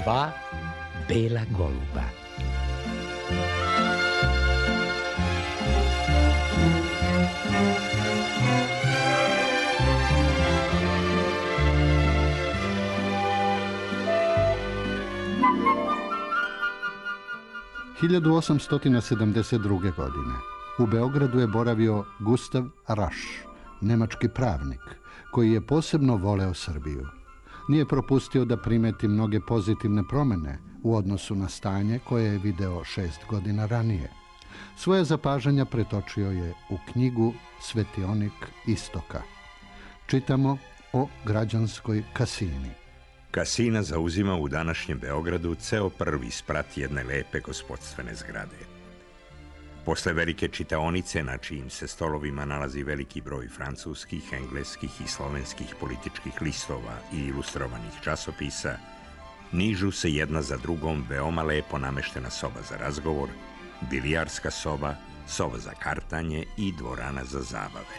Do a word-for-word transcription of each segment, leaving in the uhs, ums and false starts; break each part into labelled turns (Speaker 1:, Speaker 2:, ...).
Speaker 1: Dva bela goluba.
Speaker 2: hiljadu osamsto sedamdeset druge. godine u Beogradu je boravio Gustav Raš, nemački pravnik, koji je posebno voleo Srbiju. Nije propustio da primeti mnoge pozitivne promjene u odnosu na stanje koje je video šest godina ranije. Svoje zapažanja pretočio je u knjigu Svetionik istoka. Čitamo o građanskoj kasini.
Speaker 3: Kasina zauzima u današnjem Beogradu ceo prvi sprat jedne lepe gospodstvene zgrade. Posle velike čitaonice, na čijim se stolovima nalazi veliki broj francuskih, engleskih i slovenskih političkih listova i ilustrovanih časopisa, nižu se jedna za drugom veoma lepo nameštena soba za razgovor, bilijarska soba, soba za kartanje i dvorana za zabave.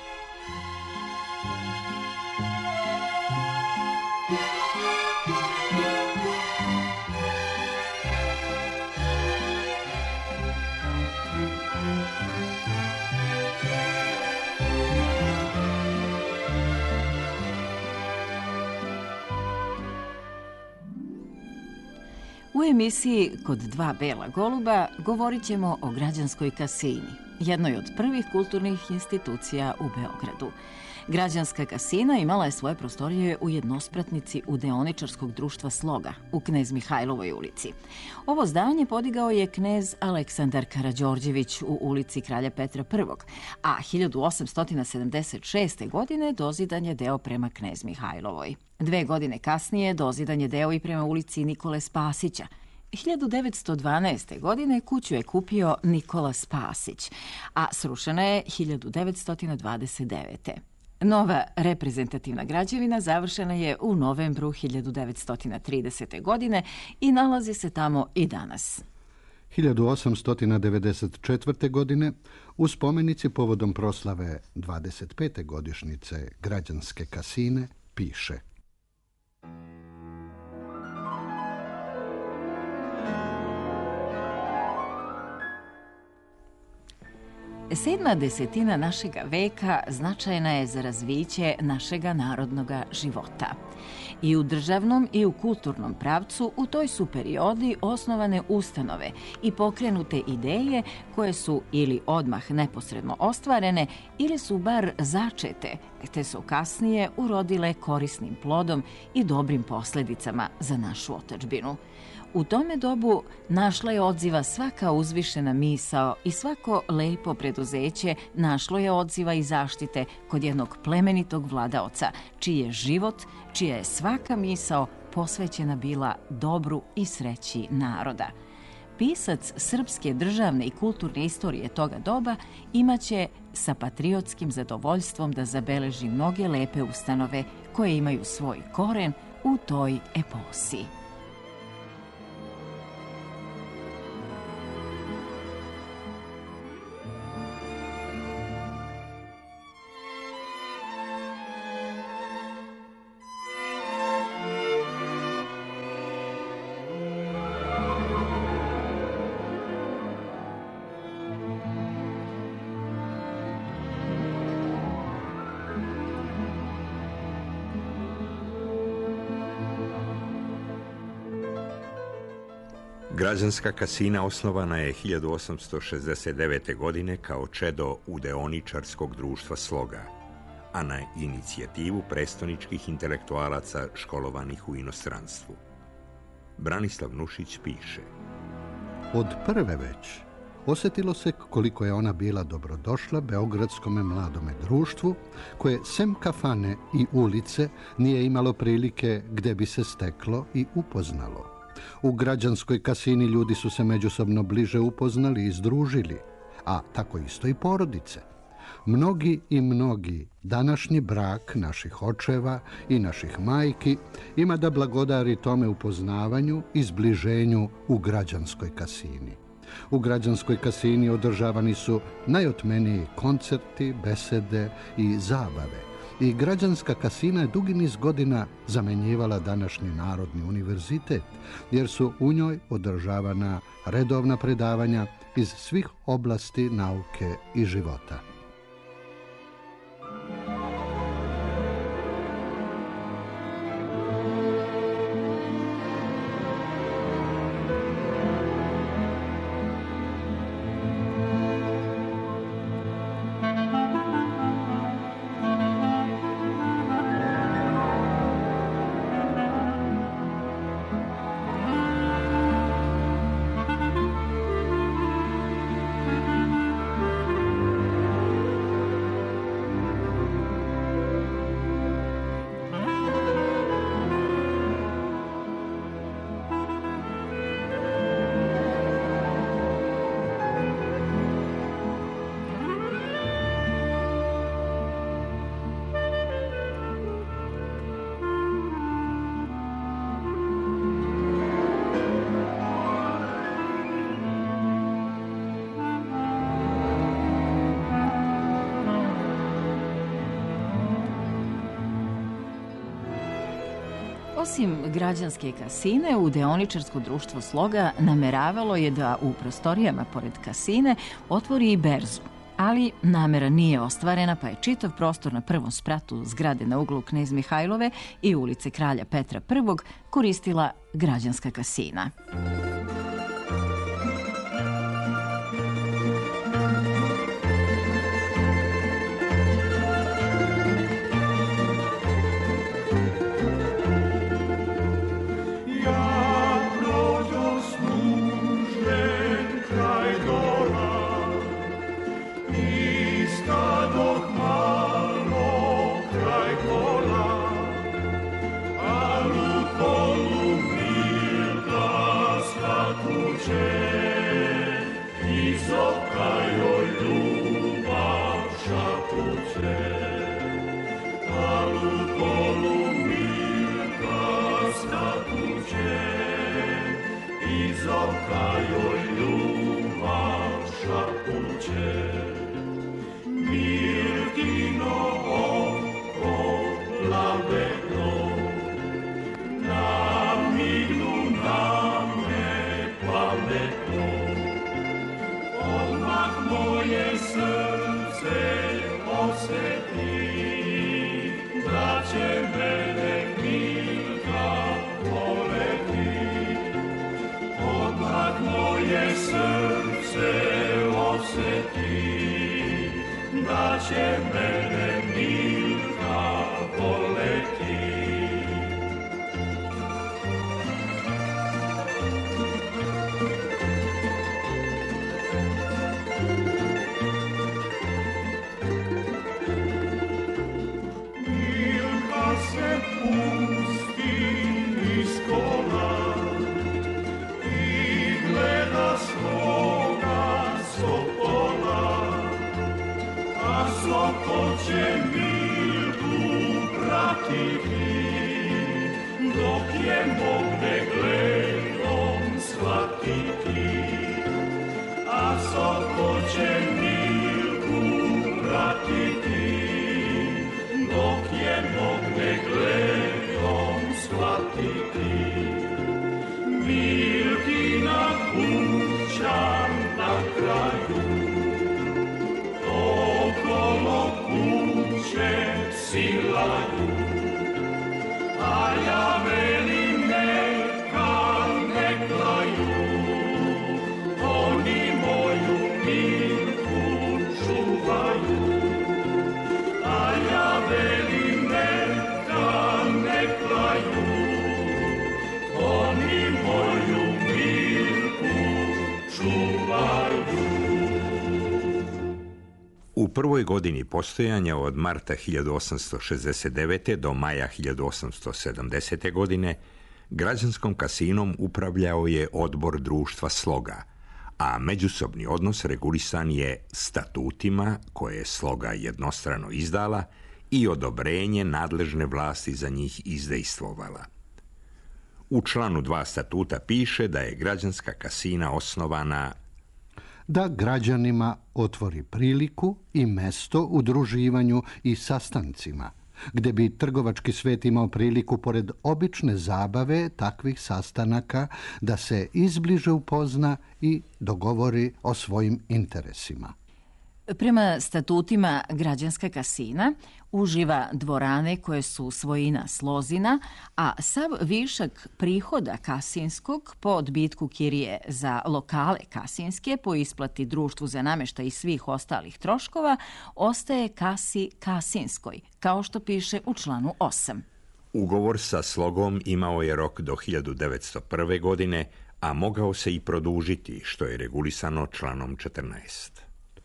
Speaker 4: U emisiji Kod dva bela goluba govorit ćemo o građanskoj kasini, jednoj od prvih kulturnih institucija u Beogradu. Građanska kasina imala je svoje prostorije u jednospratnici u deoničarskog društva Sloga u Knez Mihajlovoj ulici. Ovo zdanje podigao je knez Aleksandar Karađorđević u ulici Kralja Petra Prvog, a hiljadu osamsto sedamdeset šeste. godine dozidan je deo prema Knez Mihajlovoj. Dve godine kasnije dozidan je deo i prema ulici Nikole Spasića. hiljadu devetsto dvanaeste. godine kuću je kupio Nikola Spasić, a srušena je hiljadu devetsto dvadeset devete. Nova reprezentativna građevina završena je u novembru hiljadu devetsto tridesete. godine i nalazi se tamo i danas.
Speaker 2: hiljadu osamsto devedeset četvrte. godine u spomenici povodom proslave dvadeset pete godišnjice građanske kasine piše:
Speaker 4: Sedma desetina našega veka značajna je za razviće našega narodnoga života. I u državnom i u kulturnom pravcu u toj su periodi osnovane ustanove i pokrenute ideje koje su ili odmah neposredno ostvarene ili su bar začete, te su kasnije urodile korisnim plodom i dobrim posledicama za našu otadžbinu. U tome dobu našla je odziva svaka uzvišena misao i svako lepo preduzeće našlo je odziva i zaštite kod jednog plemenitog vladaoca, čiji je život, čija je svaka misao posvećena bila dobru i sreći naroda. Pisac srpske državne i kulturne istorije toga doba imaće sa patriotskim zadovoljstvom da zabeleži mnoge lepe ustanove koje imaju svoj koren u toj eposi.
Speaker 3: Građanska kasina osnovana je hiljadu osamsto šezdeset devete. godine kao čedo udeoničarskog društva Sloga, a na inicijativu prestoničkih intelektualaca školovanih u inostranstvu. Branislav Nušić piše:
Speaker 2: Od prve već osjetilo se koliko je ona bila dobrodošla beogradskome mladome društvu, koje sem kafane i ulice nije imalo prilike gde bi se steklo i upoznalo. U građanskoj kasini ljudi su se međusobno bliže upoznali i združili, a tako isto i porodice. Mnogi i mnogi današnji brak naših očeva i naših majki ima da blagodari tome upoznavanju i zbliženju u građanskoj kasini. U građanskoj kasini održavani su najotmeniji koncerti, besede i zabave, i građanska kasina je dugi niz godina zamjenjivala današnji Narodni univerzitet, jer su u njoj održavana redovna predavanja iz svih oblasti nauke i života.
Speaker 4: Osim građanske kasine, u deoničarsko društvo Sloga nameravalo je da u prostorijama pored kasine otvori i berzu. Ali namera nije ostvarena, pa je čitav prostor na prvom spratu zgrade na uglu Knez Mihajlove i ulice Kralja Petra Prvog koristila građanska kasina.
Speaker 3: U prvoj godini postojanja od marta hiljadu osamsto šezdeset devete. do maja hiljadu osamsto sedamdesete. godine građanskom kasinom upravljao je odbor društva Sloga, a međusobni odnos regulisan je statutima koje je Sloga jednostrano izdala i odobrenje nadležne vlasti za njih izdejstvovala. U članu dva statuta piše da je građanska kasina osnovana
Speaker 2: da građanima otvori priliku i mesto udruživanju i sastancima, gdje bi trgovački svet imao priliku, pored obične zabave takvih sastanaka, da se izbliže upozna i dogovori o svojim interesima.
Speaker 4: Prema statutima građanska kasina uživa dvorane koje su svojina Slozina, a sav višak prihoda kasinskog po odbitku kirije za lokale kasinske po isplati društvu za namještaj i svih ostalih troškova ostaje kasi kasinskoj, kao što piše u članu osam.
Speaker 3: Ugovor sa Slogom imao je rok do hiljadu devetsto prve. godine, a mogao se i produžiti, što je regulisano članom četrnaest.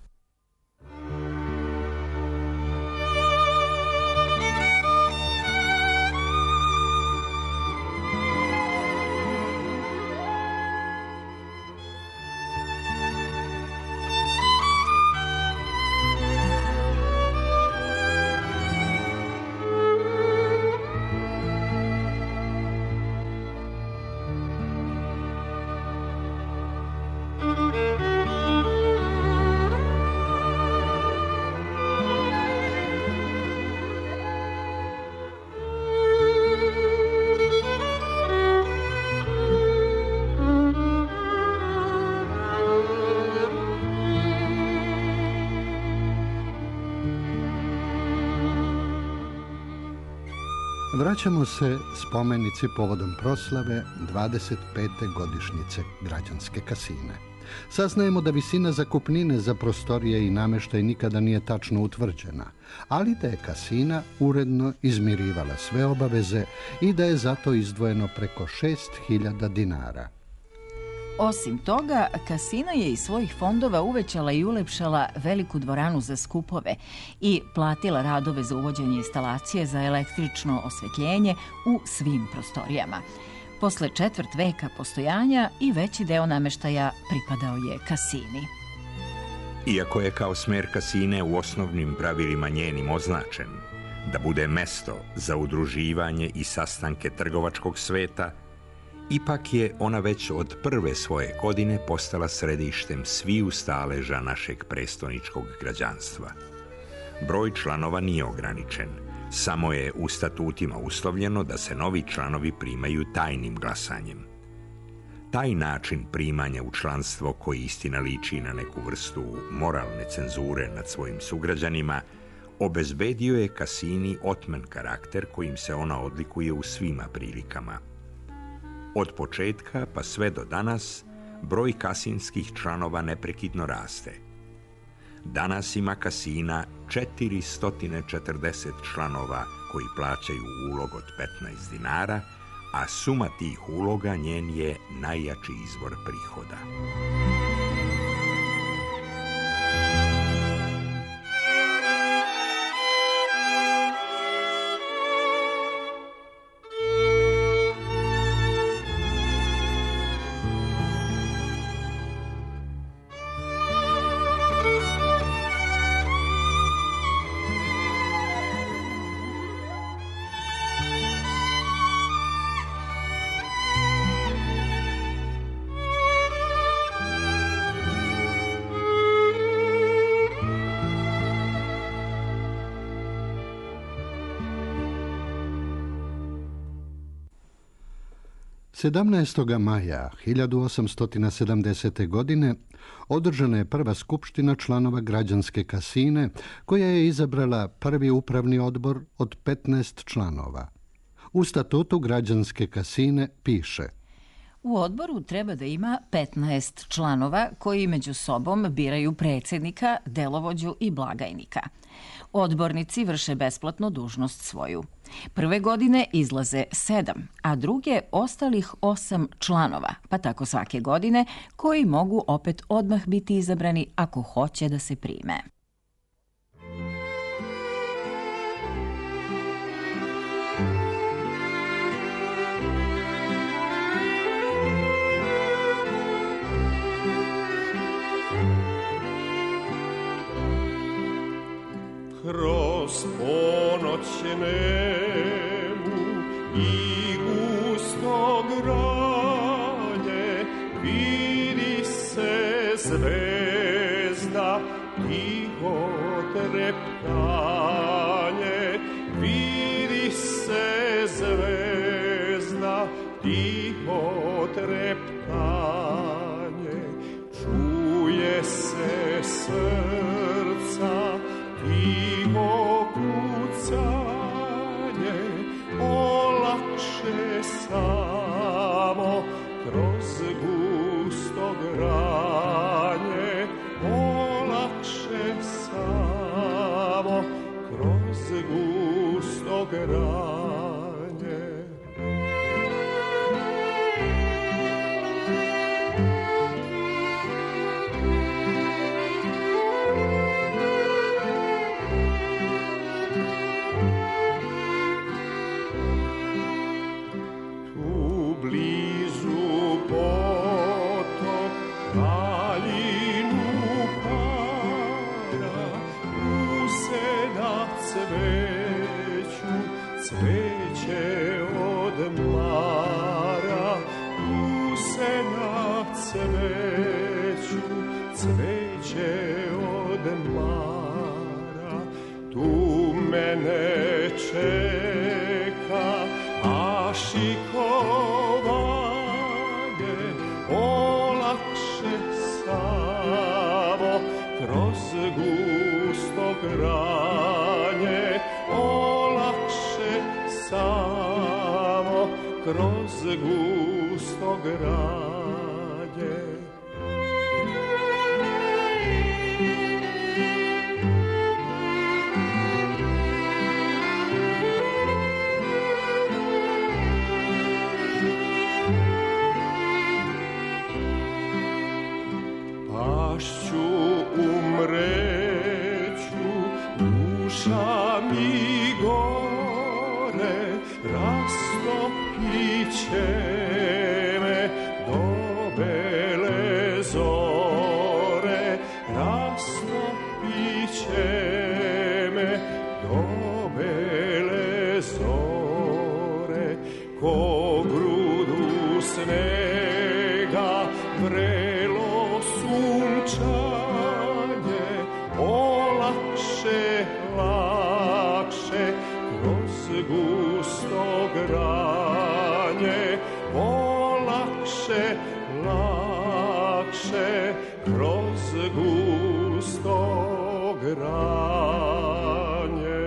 Speaker 2: Vraćamo se spomenici povodom proslave dvadeset pete godišnjice građanske kasine. Saznajemo da visina zakupnine za prostorije i namještaj nikada nije tačno utvrđena, ali da je kasina uredno izmirivala sve obaveze i da je zato izdvojeno preko šest hiljada dinara.
Speaker 4: Osim toga, kasina je iz svojih fondova uvećala i ulepšala veliku dvoranu za skupove i platila radove za uvođenje instalacije za električno osvetljenje u svim prostorijama. Posle četvrt veka postojanja i veći deo namještaja pripadao je kasini.
Speaker 3: Iako je kao smer kasine u osnovnim pravilima njenim označen, da bude mesto za udruživanje i sastanke trgovačkog sveta, ipak je ona već od prve svoje godine postala središtem sviju staleža našeg prestoničkog građanstva. Broj članova nije ograničen, samo je u statutima uslovljeno da se novi članovi primaju tajnim glasanjem. Taj način primanja u članstvo, koji istina liči na neku vrstu moralne cenzure nad svojim sugrađanima, obezbedio je kasini otmen karakter kojim se ona odlikuje u svima prilikama. Od početka pa sve do danas broj kasinskih članova neprekidno raste. Danas ima kasina četiristo četrdeset članova koji plaćaju ulog od petnaest dinara, a suma tih uloga njen je najjači izvor prihoda.
Speaker 2: sedamnaestog maja hiljadu osamsto sedamdesete. godine održana je prva skupština članova građanske kasine, koja je izabrala prvi upravni odbor od petnaest članova. U statutu građanske kasine piše:
Speaker 4: u odboru treba da ima petnaest članova koji među sobom biraju predsjednika, delovođu i blagajnika. Odbornici vrše besplatno dužnost svoju. Prve godine izlaze sedam, a druge ostalih osam članova, pa tako svake godine, koji mogu opet odmah biti izabrani ako hoće da se prime.
Speaker 5: Kroz ponoć nemu i gusto granje vidi se zvezda, tiho treptanje, vidi treptanje, čuje se srca tiho kucanje, olakše samo kroz gusto granje, olakše samo kroz gusto granje. Cveće odmara, tu se na cveću, cveće odmara, tu mene čeka, a šikovanje olakše samo kroz gusto granje, olakše samo kroz gusto granje. Pašću umreću, duša mi gore, rastopit će me do bele zore, rastopit će me do bele zore, ko grudu snega vrelo sunčanje, olakše, lakše kroz gusto granje, olakše, lakše kroz gusto granje.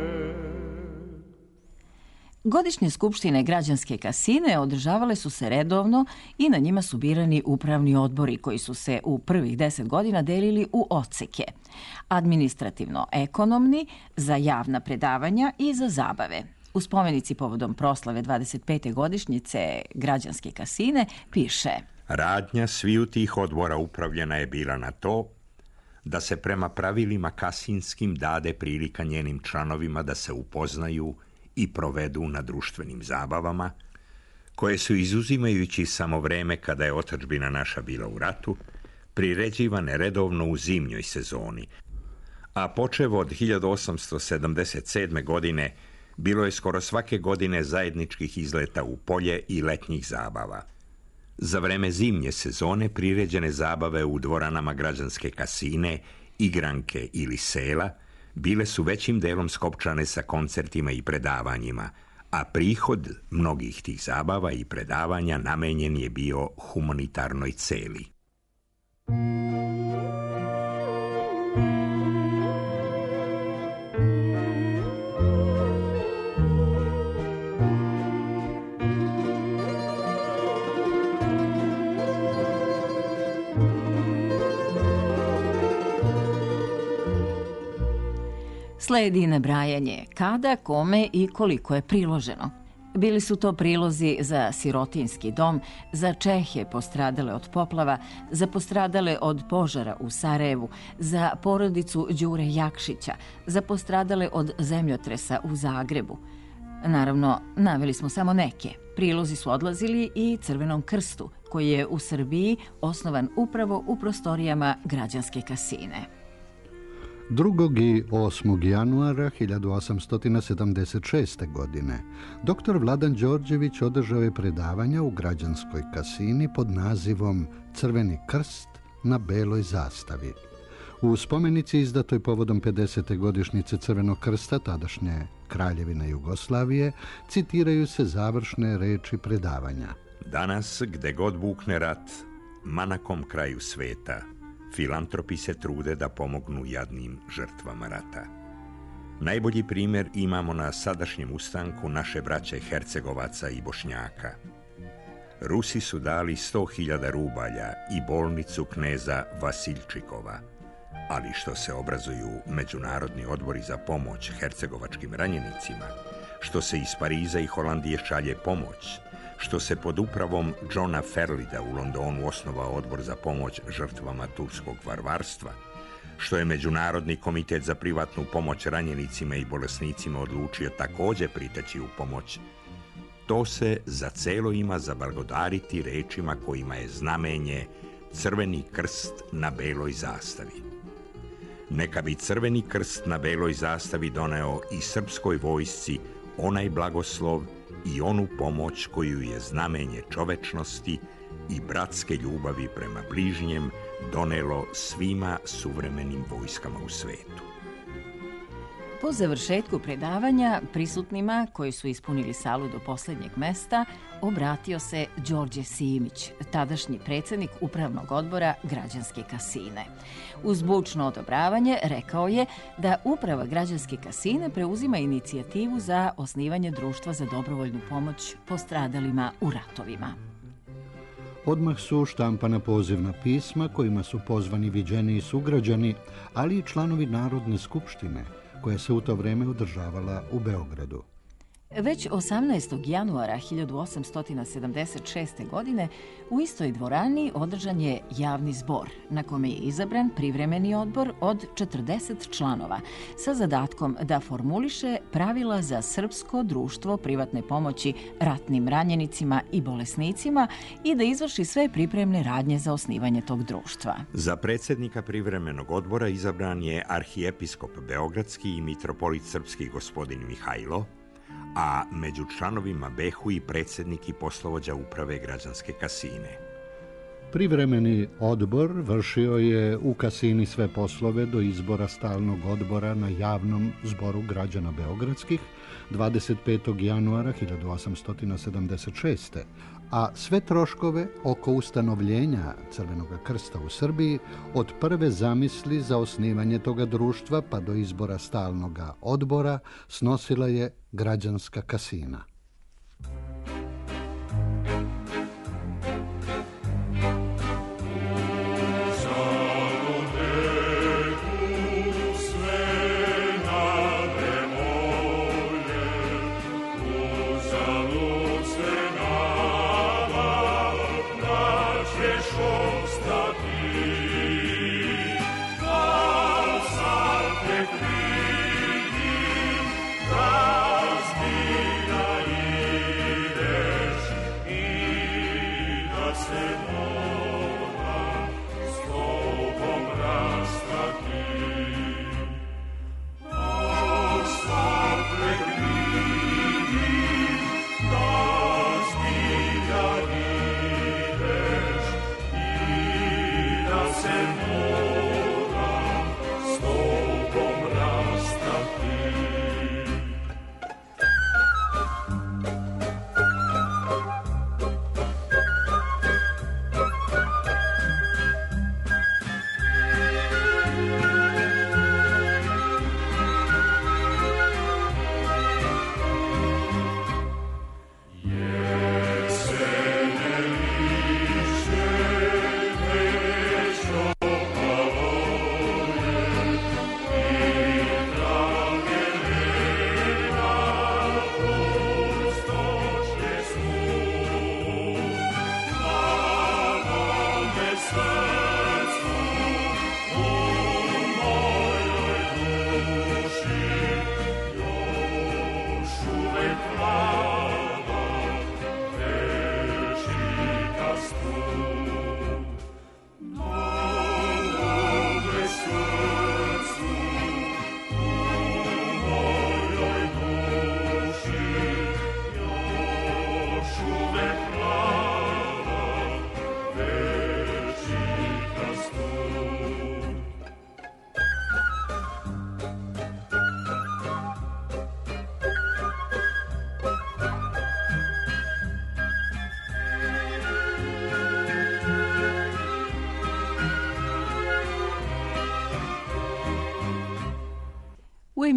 Speaker 4: Godišnje skupštine građanske kasine održavale su se redovno i na njima su birani upravni odbori koji su se u prvih deset godina delili u odseke. Administrativno-ekonomni, za javna predavanja i za zabave. U spomenici povodom proslave dvadeset pete godišnjice građanske kasine piše:
Speaker 3: Radnja sviju tih odbora upravljena je bila na to da se prema pravilima kasinskim dade prilika njenim članovima da se upoznaju i provedu na društvenim zabavama, koje su, izuzimajući samo vreme kada je otadžbina naša bila u ratu, priređivane redovno u zimnjoj sezoni, a počev od hiljadu osamsto sedamdeset sedme. godine bilo je skoro svake godine zajedničkih izleta u polje i letnjih zabava. Za vreme zimnje sezone priređene zabave u dvoranama građanske kasine, igranke ili sela bile su većim delom skopčane sa koncertima i predavanjima, a prihod mnogih tih zabava i predavanja namenjen je bio humanitarnoj celi.
Speaker 4: Sledi nabrajanje kada, kome i koliko je priloženo. Bili su to prilozi za sirotinski dom, za Čehe postradale od poplava, za postradale od požara u Sarajevu, za porodicu Đure Jakšića, za postradale od zemljotresa u Zagrebu. Naravno, naveli smo samo neke. Prilozi su odlazili i Crvenom krstu, koji je u Srbiji osnovan upravo u prostorijama građanske kasine.
Speaker 2: drugog i osmog januara hiljadu osamsto sedamdeset šeste. godine doktor Vladan Đorđević održao je predavanja u građanskoj kasini pod nazivom Crveni krst na beloj zastavi. U spomenici izdatoj povodom pedesete godišnjice Crvenog krsta tadašnje Kraljevine Jugoslavije citiraju se završne reči predavanja.
Speaker 3: Danas, gde god bukne rat, ma na kom kraju sveta, filantropi se trude da pomognu jadnim žrtvama rata. Najbolji primjer imamo na sadašnjem ustanku naše braće Hercegovaca i Bošnjaka. Rusi su dali sto hiljada rubalja i bolnicu kneza Vasiljčikova, ali što se obrazuju međunarodni odbori za pomoć hercegovačkim ranjenicima, što se iz Pariza i Holandije šalje pomoć, što se pod upravom Johna Ferlida u Londonu osnovao odbor za pomoć žrtvama turskog varvarstva, što je Međunarodni komitet za privatnu pomoć ranjenicima i bolesnicima odlučio također priteći u pomoć, to se za celo ima zablagodariti rečima kojima je znamenje Crveni krst na beloj zastavi. Neka bi Crveni krst na beloj zastavi doneo i srpskoj vojsci onaj blagoslov i onu pomoć koju je znamenje čovečnosti i bratske ljubavi prema bližnjem donelo svima suvremenim vojskama u svetu.
Speaker 4: Po završetku predavanja, prisutnima koji su ispunili salu do posljednjeg mesta, obratio se Đorđe Simić, tadašnji predsjednik upravnog odbora Građanske kasine. Uz bučno odobravanje rekao je da uprava Građanske kasine preuzima inicijativu za osnivanje društva za dobrovoljnu pomoć postradalima u ratovima.
Speaker 2: Odmah su štampana pozivna pisma kojima su pozvani viđeniji sugrađani, ali i članovi Narodne skupštine, koja se u to vrijeme održavala u Beogradu.
Speaker 4: Već osamnaestog januara hiljadu osamsto sedamdeset šeste. godine u istoj dvorani održan je javni zbor, na kome je izabran privremeni odbor od četrdeset članova sa zadatkom da formuliše pravila za Srpsko društvo privatne pomoći ratnim ranjenicima i bolesnicima i da izvrši sve pripremne radnje za osnivanje tog društva.
Speaker 3: Za predsjednika privremenog odbora izabran je arhijepiskop beogradski i mitropolit srpski gospodin Mihajlo, a među članovima behu i predsjednik i poslovođa uprave Građanske kasine.
Speaker 2: Privremeni odbor vršio je u kasini sve poslove do izbora stalnog odbora na javnom zboru građana beogradskih dvadeset petog januara hiljadu osamsto sedamdeset šeste. a sve troškove oko ustanovljenja Crvenog krsta u Srbiji od prve zamisli za osnivanje toga društva pa do izbora stalnog odbora snosila je Građanska kasina.
Speaker 5: Razbijaj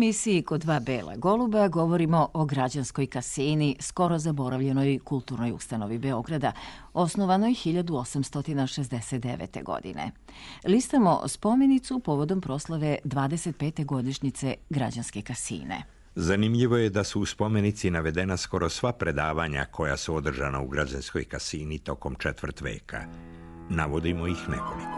Speaker 4: emisiji Kod dva bela goluba govorimo o građanskoj kasini, skoro zaboravljenoj kulturnoj ustanovi Beograda, osnovanoj hiljadu osamsto šezdeset devete. godine. Listamo spomenicu povodom proslave dvadeset pete godišnjice građanske kasine.
Speaker 3: Zanimljivo je da su u spomenici navedena skoro sva predavanja koja su održana u građanskoj kasini tokom četvrt veka. Navodimo ih nekoliko.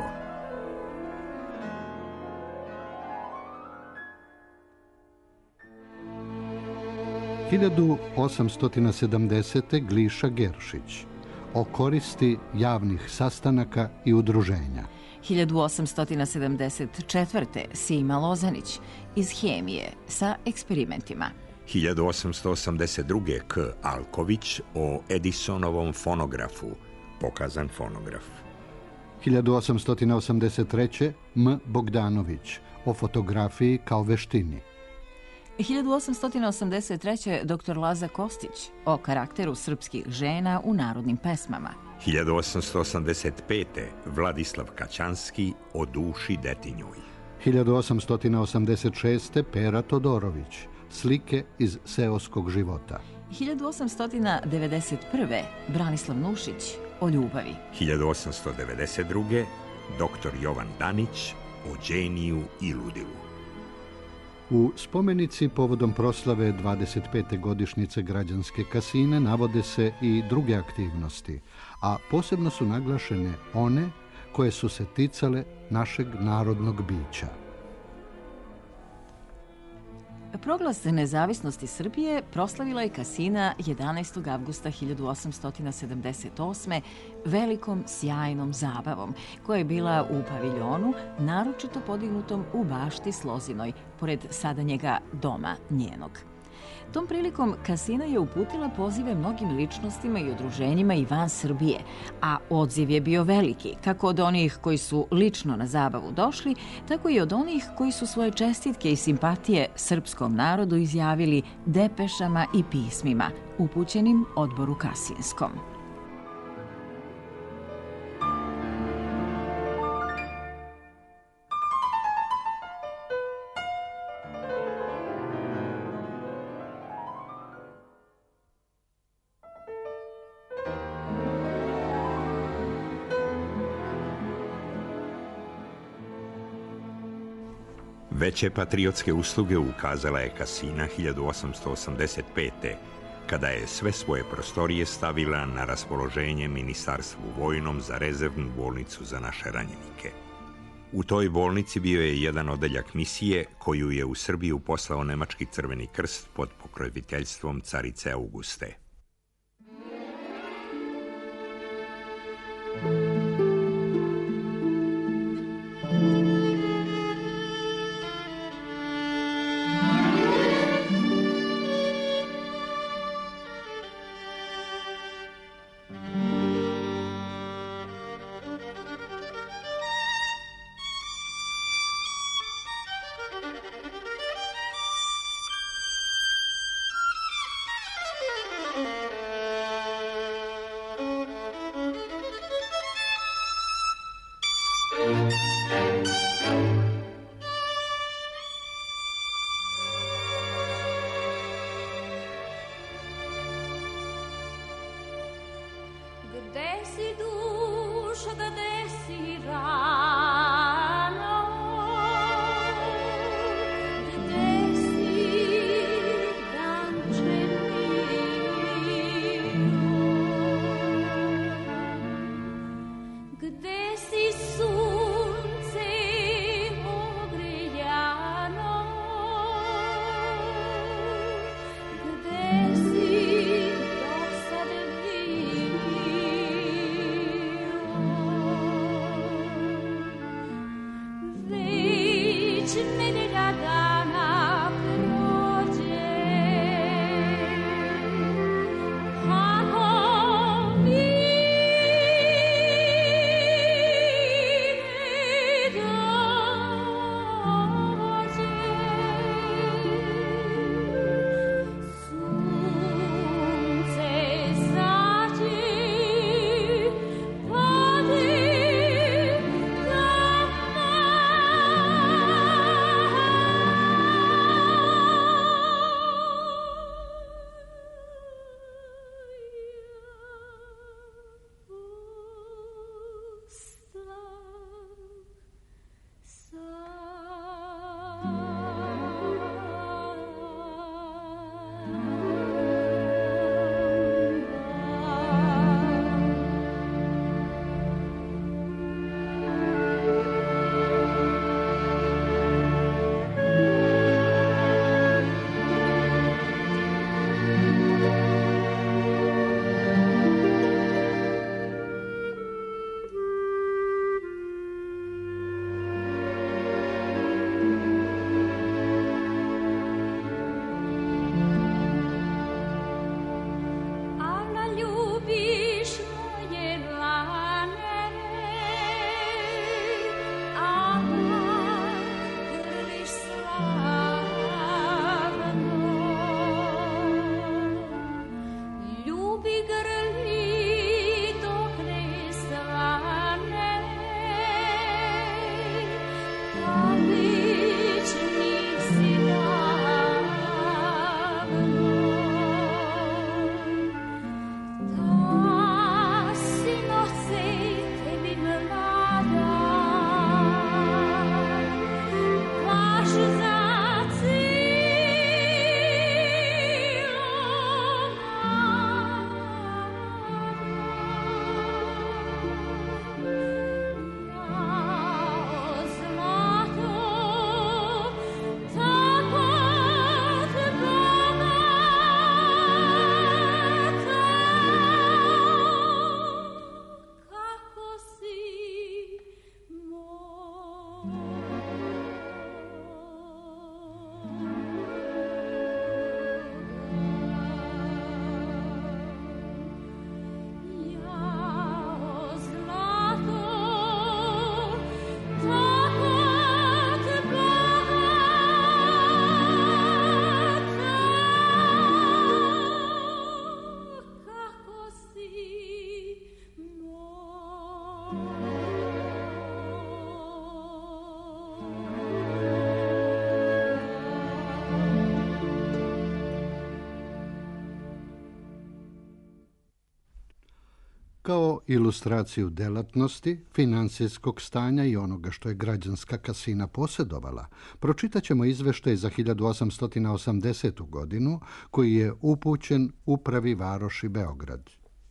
Speaker 2: hiljadu osamsto sedamdesete. Gliša Geršić o koristi javnih sastanaka i udruženja.
Speaker 4: hiljadu osamsto sedamdeset četvrte. Sima Lozanić iz hemije sa eksperimentima.
Speaker 3: hiljadu osamsto osamdeset druge. K. Alković o Edisonovom fonografu, pokazan fonograf.
Speaker 2: hiljadu osamsto osamdeset treće. M. Bogdanović o fotografiji kao veštini.
Speaker 4: hiljadu osamsto osamdeset treće. doktor Laza Kostić o karakteru srpskih žena u narodnim pesmama.
Speaker 3: hiljadu osamsto osamdeset pete. Vladislav Kaćanski o duši detinjoj.
Speaker 2: hiljadu osamsto osamdeset šeste. Pera Todorović, slike iz seoskog života.
Speaker 4: hiljadu osamsto devedeset prve. Branislav Nušić o ljubavi.
Speaker 3: hiljadu osamsto devedeset druge. doktor Jovan Danić o đeniju i ludilu.
Speaker 2: U spomenici povodom proslave dvadeset pete godišnjice građanske kasine navode se i druge aktivnosti, a posebno su naglašene one koje su se ticale našeg narodnog bića.
Speaker 4: Proglas nezavisnosti Srbije proslavila je kasina jedanaestog avgusta hiljadu osamsto sedamdeset osme. velikom sjajnom zabavom, koja je bila u paviljonu, naročito podignutom u bašti Slozinoj, pored sadanjega doma njenog. Tom prilikom kasina je uputila pozive mnogim ličnostima i udruženjima i van Srbije, a odziv je bio veliki, kako od onih koji su lično na zabavu došli, tako i od onih koji su svoje čestitke i simpatije srpskom narodu izjavili depešama i pismima, upućenim odboru kasinskom.
Speaker 3: Veće patriotske usluge ukazala je kasina hiljadu osamsto osamdeset pete. kada je sve svoje prostorije stavila na raspoloženje Ministarstvu vojnom za rezervnu bolnicu za naše ranjenike. U toj bolnici bio je jedan odeljak misije koju je u Srbiju poslao Nemački Crveni krst pod pokroviteljstvom carice Auguste.
Speaker 2: Kao ilustraciju delatnosti, financijskog stanja i onoga što je građanska kasina posjedovala, pročitat ćemo izveštaj za hiljadu osamsto osamdesetu. godinu koji je upućen Upravi varoši Beograd.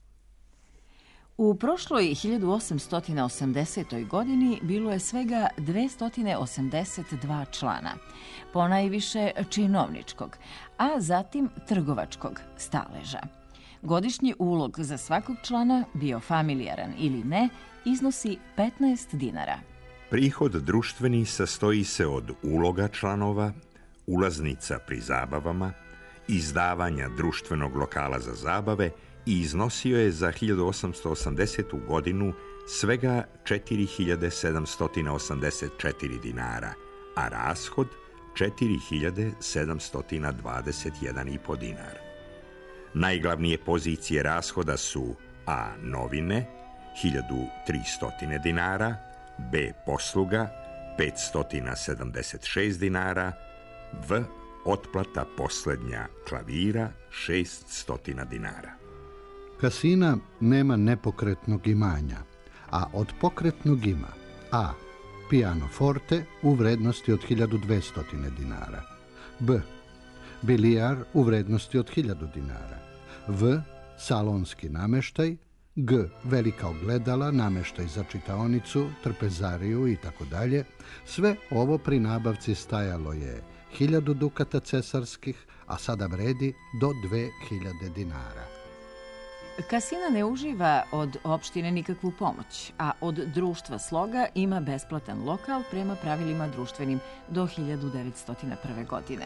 Speaker 4: U prošloj hiljadu osamsto osamdesetoj. godini bilo je svega dvesta osamdeset dva člana, ponajviše činovničkog, a zatim trgovačkog staleža. Godišnji ulog za svakog člana, bio familijaran ili ne, iznosi petnaest dinara.
Speaker 3: Prihod društveni sastoji se od uloga članova, ulaznica pri zabavama, izdavanja društvenog lokala za zabave i iznosio je za hiljadu osamsto osamdesetu. godinu svega četiri hiljade sedamsto osamdeset četiri dinara, a rashod četiri hiljade sedamsto dvadeset jedan i po dinar. Najglavnije pozicije rashoda su a. novine, hiljadu tristo dinara, b. posluga, petsto sedamdeset šest dinara, v. otplata poslednja klavira, šeststo dinara.
Speaker 2: Kasina nema nepokretnog imanja, a od pokretnog ima a. pianoforte u vrednosti od hiljadu dvesta dinara, b. bilijar u vrednosti od hiljadu dinara, v. salonski nameštaj, g. velika ogledala, nameštaj za čitaonicu, trpezariju i tako dalje. Sve ovo pri nabavci stajalo je hiljadu dukata cesarskih, a sada vredi do dve hiljade dinara.
Speaker 4: Kasina ne uživa od opštine nikakvu pomoć, a od društva Sloga ima besplatan lokal prema pravilima društvenim do hiljadu devetsto prve. godine.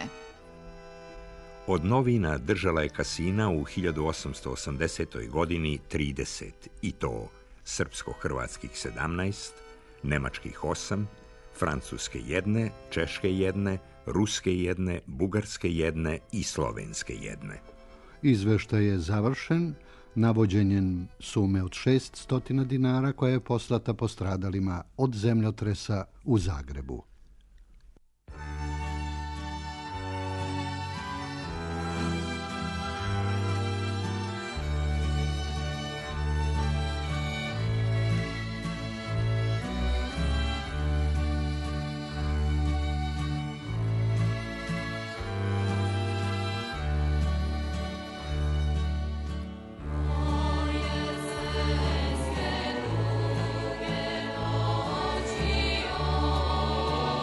Speaker 3: Od novina držala je kasina u hiljadu osamsto osamdesetoj. godini trideset, i to srpsko-hrvatskih sedamnaest, nemačkih osam, francuske jedne, češke jedne, ruske jedne, bugarske jedne i slovenske jedne.
Speaker 2: Izveštaj je završen navođenjem sume od šeststo dinara koja je poslata postradalima od zemljotresa u Zagrebu.
Speaker 6: Oh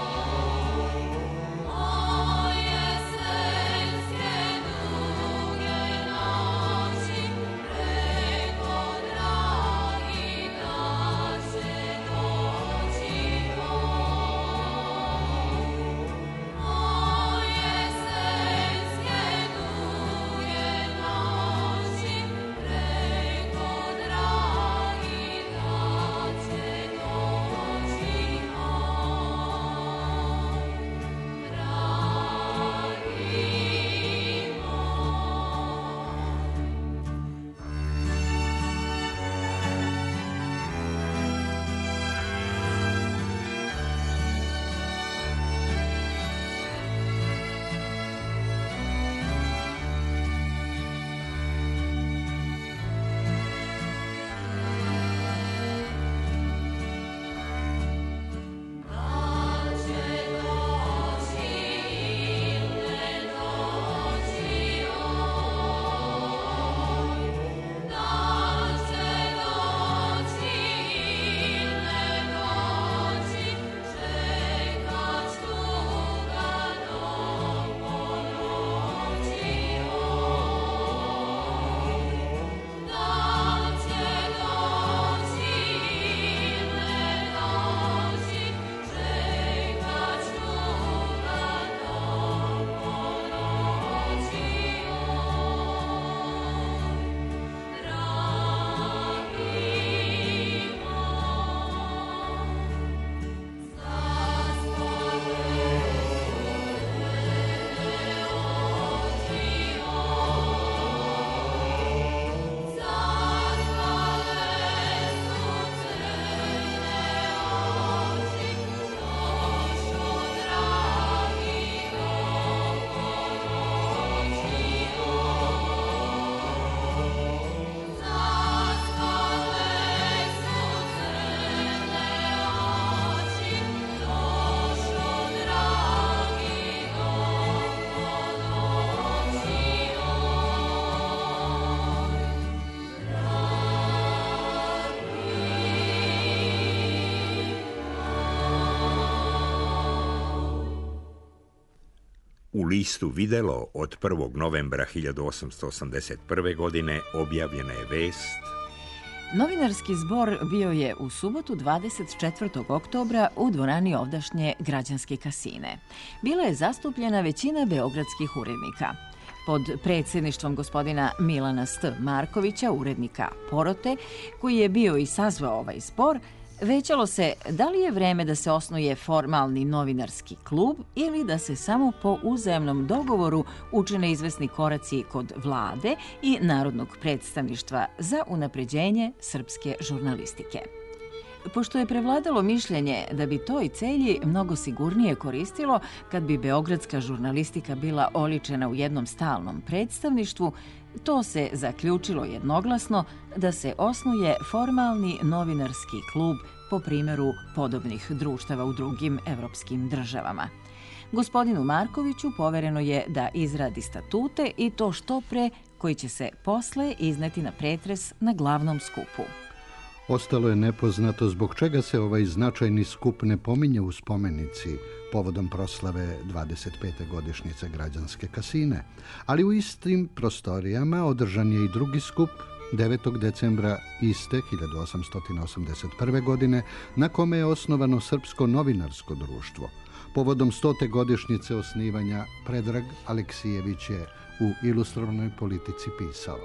Speaker 3: U listu Videlo od prvog novembra hiljadu osamsto osamdeset prve. godine objavljena je vest:
Speaker 4: Novinarski zbor bio je u subotu dvadeset četvrtog oktobra u dvorani ovdašnje Građanske kasine. Bila je zastupljena većina beogradskih urednika. Pod predsjedništvom gospodina Milana St. Markovića, urednika Porote, koji je bio i sazvao ovaj zbor, većalo se da li je vreme da se osnuje formalni novinarski klub ili da se samo po uzajamnom dogovoru učine izvesni koraci kod vlade i Narodnog predstavništva za unapređenje srpske žurnalistike. Pošto je prevladalo mišljenje da bi toj celji mnogo sigurnije koristilo kad bi beogradska žurnalistika bila oličena u jednom stalnom predstavništvu, to se zaključilo jednoglasno da se osnuje formalni novinarski klub po primjeru podobnih društava u drugim evropskim državama. Gospodinu Markoviću povereno je da izradi statute i to što pre, koji će se posle izneti na pretres na glavnom skupu.
Speaker 2: Ostalo je nepoznato zbog čega se ovaj značajni skup ne pominje u spomenici povodom proslave dvadeset pete godišnjice Građanske kasine, ali u istim prostorijama održan je i drugi skup devetog decembra iste hiljadu osamsto osamdeset prve. godine, na kome je osnovano Srpsko novinarsko društvo. Povodom stote godišnjice osnivanja Predrag Aleksijević je u Ilustrovanoj politici pisao: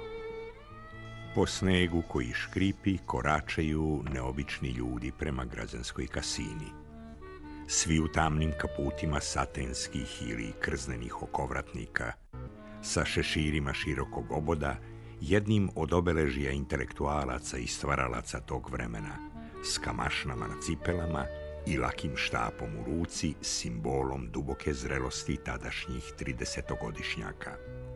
Speaker 3: Po snegu koji škripi koračaju neobični ljudi prema Građanskoj kasini. Svi u tamnim kaputima satenskih ili krznenih okovratnika, sa šeširima širokog oboda, jednim od obeležija intelektualaca i stvaralaca tog vremena, s kamašnama na cipelama i lakim štapom u ruci, simbolom duboke zrelosti tadašnjih tridesetogodišnjaka.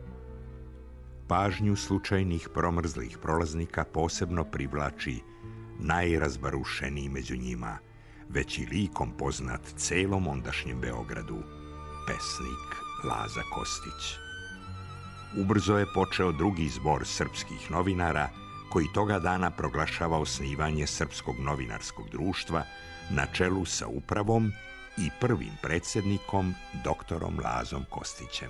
Speaker 3: Pažnju slučajnih promrzlih prolaznika posebno privlači najrazbarušeniji među njima, već i likom poznat celom ondašnjem Beogradu, pesnik Laza Kostić. Ubrzo je počeo drugi zbor srpskih novinara, koji toga dana proglašava osnivanje Srpskog novinarskog društva na čelu sa upravom i prvim predsjednikom doktorom Lazom Kostićem.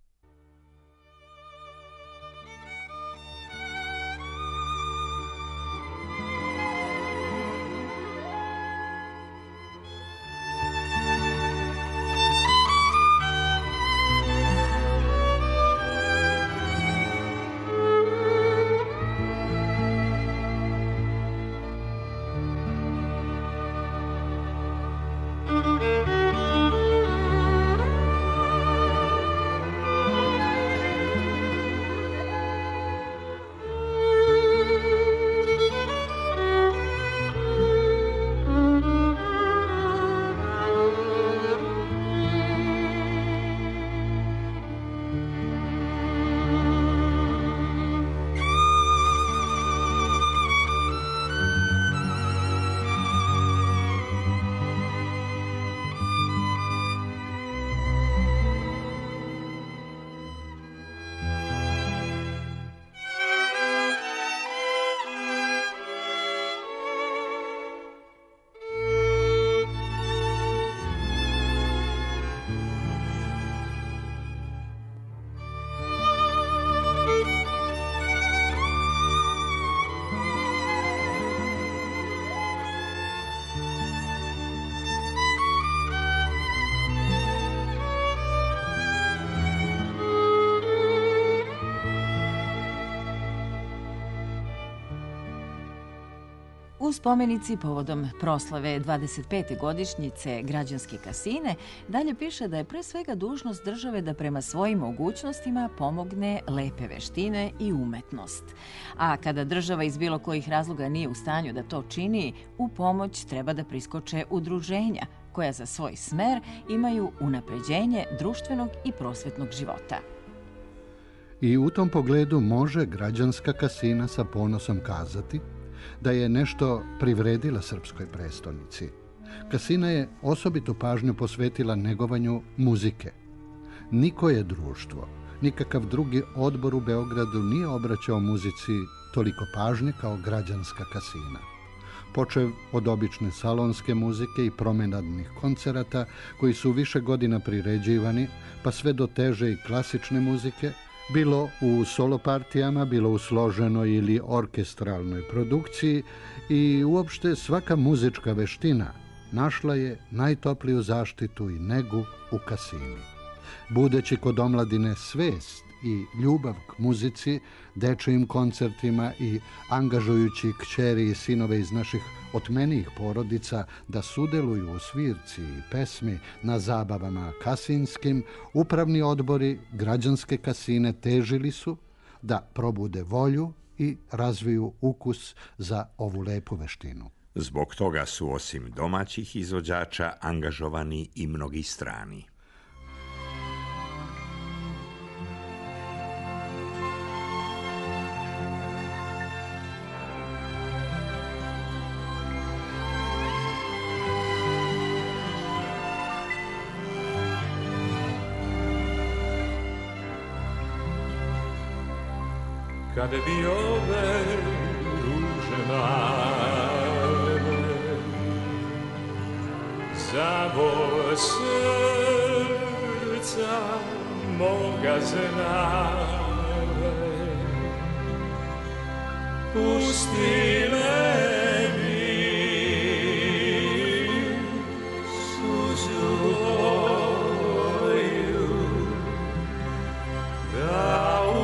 Speaker 4: U spomenici povodom proslave dvadeset pete godišnjice Građanske kasine dalje piše da je pre svega dužnost države da prema svojim mogućnostima pomogne lepe veštine i umetnost. A kada država iz bilo kojih razloga nije u stanju da to čini, u pomoć treba da priskoče udruženja koja za svoj smer imaju unapređenje društvenog i prosvetnog života.
Speaker 2: I u tom pogledu može Građanska kasina sa ponosom kazati da je nešto privredila srpskoj prestonici. Kasina je osobitu pažnju posvetila negovanju muzike. Nikoje društvo, nikakav drugi odbor u Beogradu nije obraćao muzici toliko pažnje kao Građanska kasina. počev od obične salonske muzike i promenadnih koncerata koji su više godina priređivani, pa sve do teže i klasične muzike, bilo u solo partijama, bilo u složenoj ili orkestralnoj produkciji i uopšte svaka muzička veština našla je najtopliju zaštitu i negu u kasini. Budeći kod omladine svest i ljubav k muzici, dečijim koncertima i angažujući kćeri i sinove iz naših otmenijih porodica da sudeluju u svirci i pesmi na zabavama kasinskim, upravni odbori građanske kasine težili su da probude volju i razviju ukus za ovu lepu veštinu.
Speaker 3: Zbog toga su osim domaćih izvođača angažovani i mnogi strani.
Speaker 5: Kada bi ove ruže male zavoj srca moga znale, pustile mi suzu moju da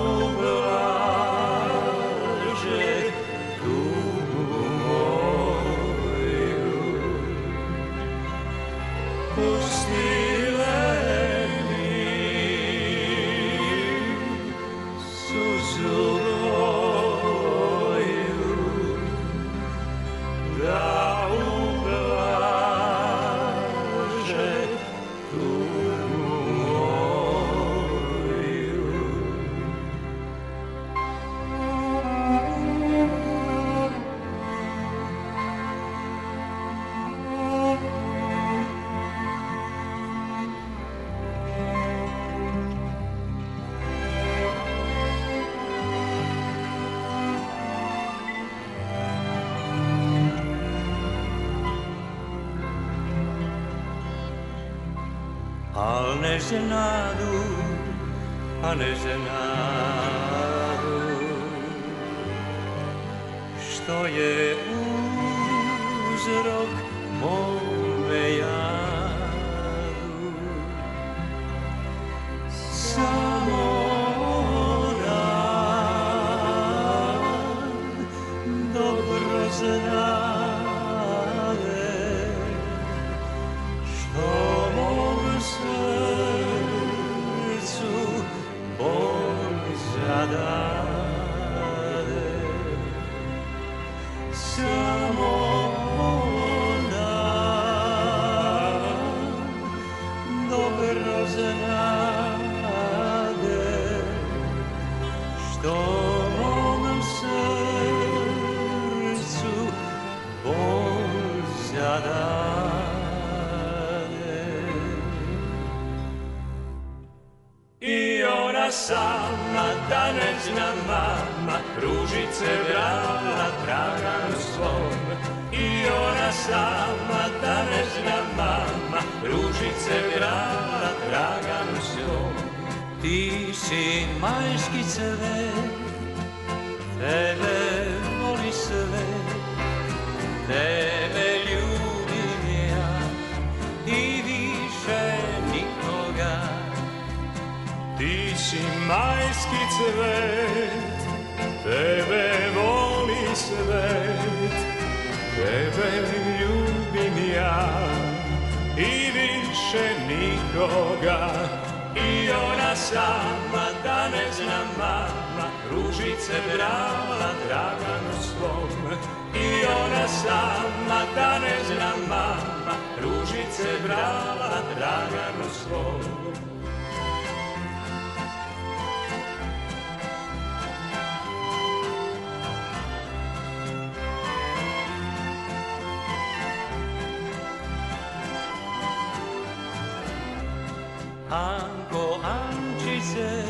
Speaker 6: al ne znadu, a ne znadu što je uzrok mome jadu. Samo nam dobro znade što mom srcu bol zadade. Samo nam dobro znade što mom srcu bol zadade. Sama da ne zna mama, ružice brala Draganu svom. I ona sama da ne zna mama, ružice brala Draganu svom. Ti si majski cvet, tebe voli svet, tebe ljubim ja i više nikoga.
Speaker 5: Ti si majski cvet, tebe voli svet, tebe ljubim ja i više nikoga. I ona sama da ne zna mama, ružice brala Draganu svom. I ona sama da ne zna mama, ružice brala Draganu svom.
Speaker 6: Anko, Ančice,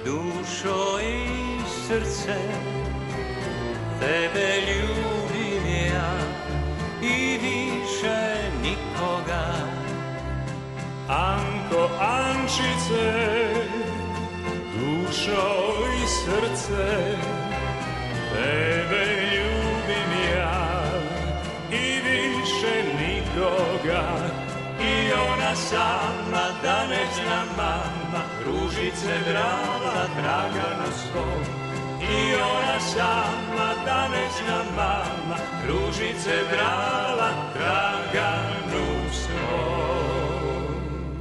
Speaker 6: dušo i srce, tebe ljubim i više nikoga.
Speaker 5: Anko, Ančice, dušo i srce, tebe ljubim ja i više nikoga. I ona sama, današnja mama, Ružice brala Draganu svom. I ona sama, današnja mama, Ružice brala Draganu svom.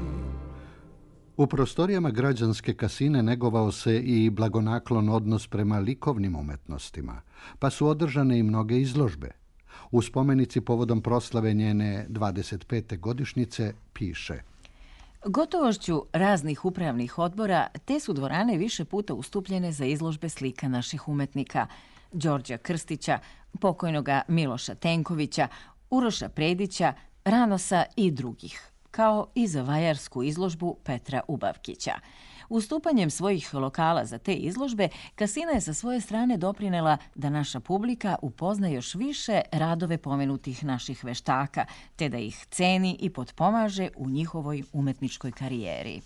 Speaker 2: U prostorijama građanske kasine negovao se i blagonaklon odnos prema likovnim umetnostima, pa su održane i mnoge izložbe. U spomenici povodom proslave njene dvadeset pete godišnjice piše:
Speaker 4: Gotovošću raznih upravnih odbora te su dvorane više puta ustupljene za izložbe slika naših umetnika Đorđa Krstića, pokojnoga Miloša Tenkovića, Uroša Predića, Ranosa i drugih, kao i za vajarsku izložbu Petra Ubavkića. Ustupanjem svojih lokala za te izložbe, kasina je sa svoje strane doprinela da naša publika upozna još više radove pomenutih naših veštaka, te da ih ceni i potpomaže u njihovoj umetničkoj karijeri.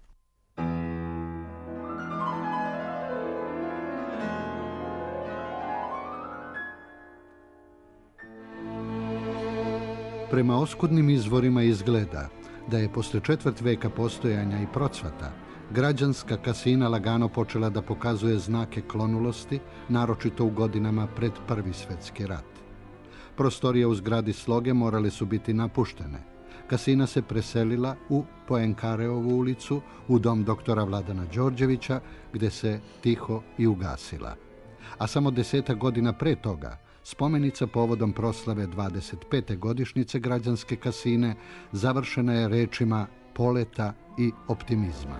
Speaker 2: Prema oskudnim izvorima izgleda da je posle četvrt veka postojanja i procvata građanska kasina lagano počela da pokazuje znake klonulosti, naročito u godinama pred Prvi svetski rat. Prostorije u zgradi Sloge morale su biti napuštene. Kasina se preselila u Poenkareovu ulicu, u dom doktora Vladana Đorđevića, gde se tiho i ugasila. A samo desetak godina pre toga, spomenica povodom proslave dvadeset pete godišnjice građanske kasine završena je rečima poleta i optimizma.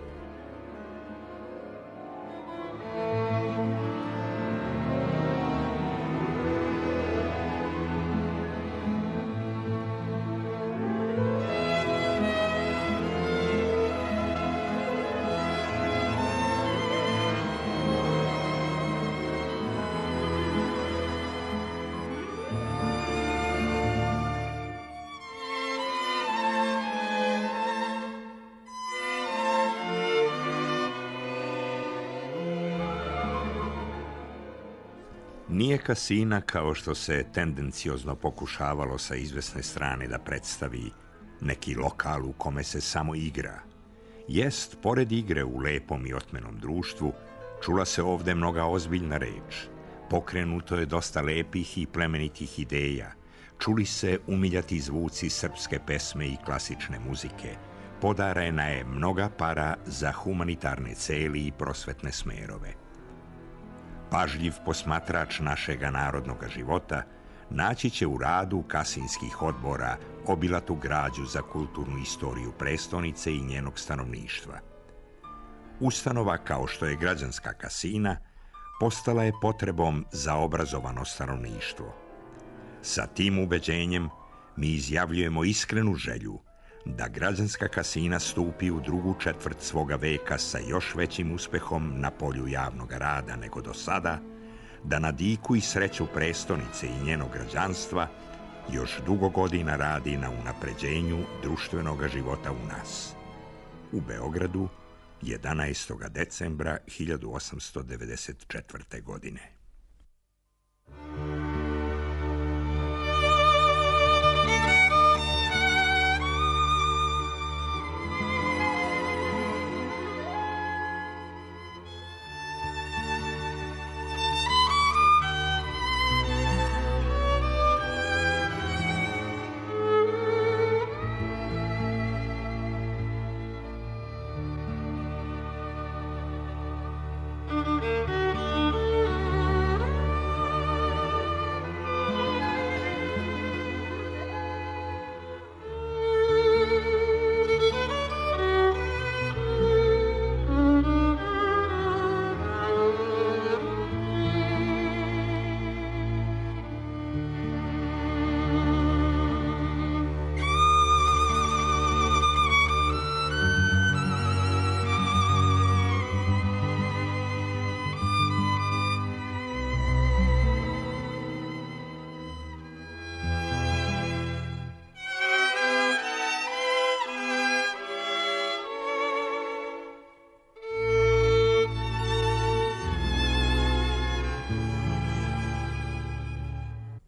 Speaker 3: Nije kasina, kao što se tendenciozno pokušavalo sa izvesne strane da predstavi, neki lokal u kome se samo igra. Jest, pored igre u lepom i otmenom društvu, čula se ovde mnoga ozbiljna reč. Pokrenuto je dosta lepih i plemenitih ideja. Čuli se umiljati zvuci srpske pesme i klasične muzike. Podarena je mnoga para za humanitarne celi i prosvetne smerove. Pažljiv posmatrač našega narodnog života naći će u radu kasinskih odbora obilatu građu za kulturnu istoriju prestonice i njenog stanovništva. Ustanova kao što je građanska kasina postala je potrebom za obrazovano stanovništvo. Sa tim ubeđenjem mi izjavljujemo iskrenu želju da građanska kasina stupi u drugu četvrt svoga veka sa još većim uspehom na polju javnog rada nego do sada, da na diku i sreću prestonice i njenog građanstva još dugo godina radi na unapređenju društvenog života u nas. U Beogradu, jedanaestog decembra hiljadu osamsto devedeset četvrte. godine.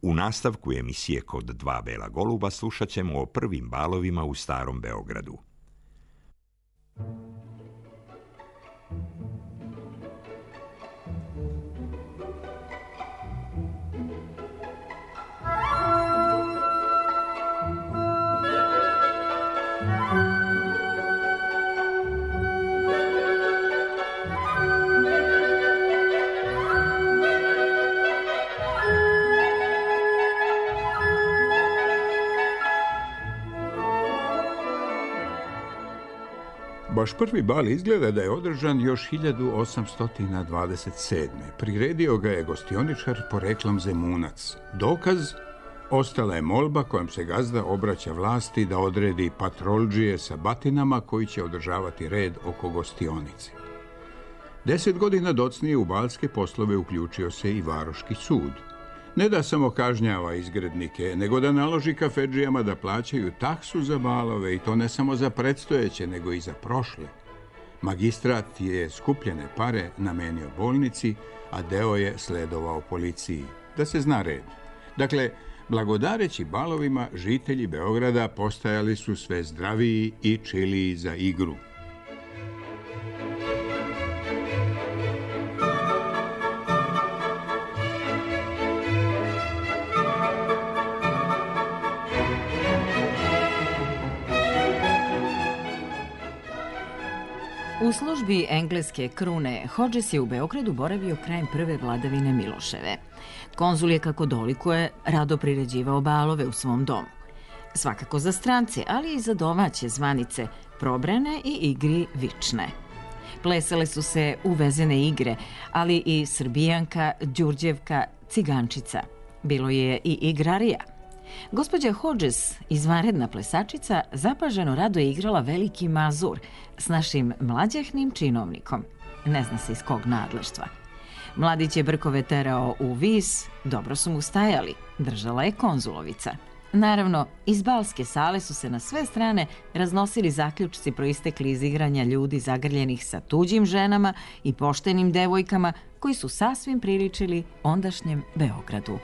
Speaker 3: U nastavku emisije Kod dva bela goluba slušat ćemo o prvim balovima u Starom Beogradu.
Speaker 7: Baš prvi bal izgleda da je održan još hiljadu osamsto dvadeset sedme. Priredio ga je gostioničar poreklom Zemunac. Dokaz, ostala je molba kojom se gazda obraća vlasti da odredi patroldžije sa batinama koji će održavati red oko gostionice. Deset godina docnije u balske poslove uključio se i Varoški sud. Ne da samo kažnjava izgrednike, nego da naloži kafedžijama da plaćaju taksu za balove, i to ne samo za predstojeće, nego i za prošle. Magistrat je skupljene pare namenio bolnici, a deo je sledovao policiji. Da se zna red. Dakle, blagodareći balovima, žitelji Beograda postajali su sve zdraviji i čiliji za igru.
Speaker 4: U službi engleske krune Hodges je u Beogradu boravio krajem prve vladavine Miloševe. Konzul je, kako dolikuje, rado priređivao balove u svom domu. Svakako za strance, ali i za domaće zvanice, probrane i igri vične. Plesale su se uvezene igre, ali i Srbijanka, Đurđevka, Cigančica. Bilo je i igrarija. Gospođa Hodges, izvanredna plesačica, zapaženo rado je igrala Veliki Mazur s našim mlađahnim činovnikom. Ne zna se iz kog nadleštva. Mladić je brkove terao u vis, dobro su mu stajali, držala je konzulovica. Naravno, iz balske sale su se na sve strane raznosili zaključci proistekli iz igranja ljudi zagrljenih sa tuđim ženama i poštenim devojkama koji su sasvim priličili ondašnjem Beogradu.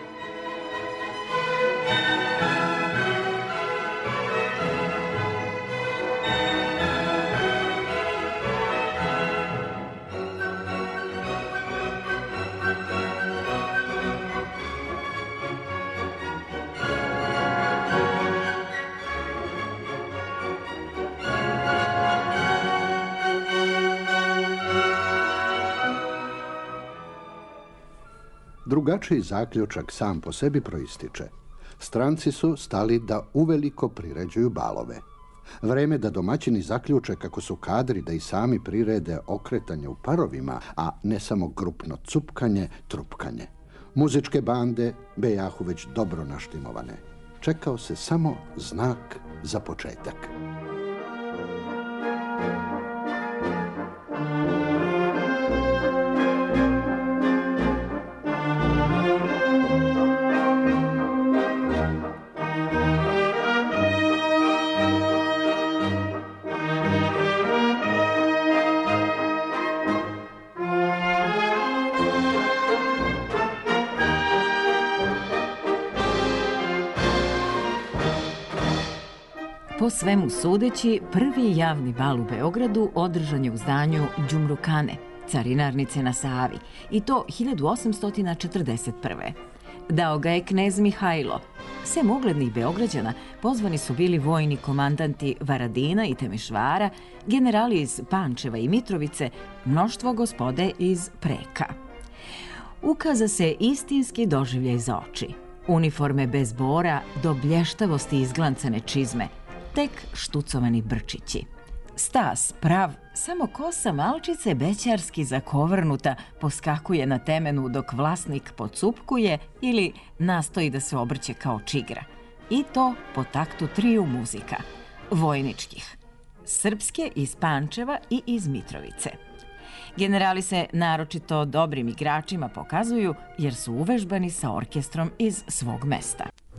Speaker 2: Drugačiji zaključak sam po sebi proističe. Stranci su stali da uveliko priređuju balove. Vreme da domaćini zaključe kako su kadri da i sami prirede okretanje u parovima, a ne samo grupno cupkanje, trupkanje. Muzičke bande bejahu već dobro naštimovane. Čekao se samo znak za početak.
Speaker 4: Po svemu sudeći, prvi javni bal u Beogradu održan je u zdanju Đumrukane, carinarnice na Savi, i to hiljadu osamsto četrdeset prve. Dao ga je knez Mihajlo. Sem uglednih Beograđana pozvani su bili vojni komandanti Varadina i Temešvara, generali iz Pančeva i Mitrovice, mnoštvo gospode iz Preka. Ukaza se istinski doživljaj za oči. Uniforme bez bora do blještavosti izglancane čizme, tek štucovani brčići. Stas, prav, samo kosa malčice bećarski zakovrnuta poskakuje na temenu dok vlasnik pocupkuje ili nastoji da se obrće kao čigra. I to po taktu triju muzika, vojničkih, srpske iz Pančeva i iz Mitrovice. Generali se naročito dobrim igračima pokazuju jer su uvežbani sa orkestrom iz svog mesta.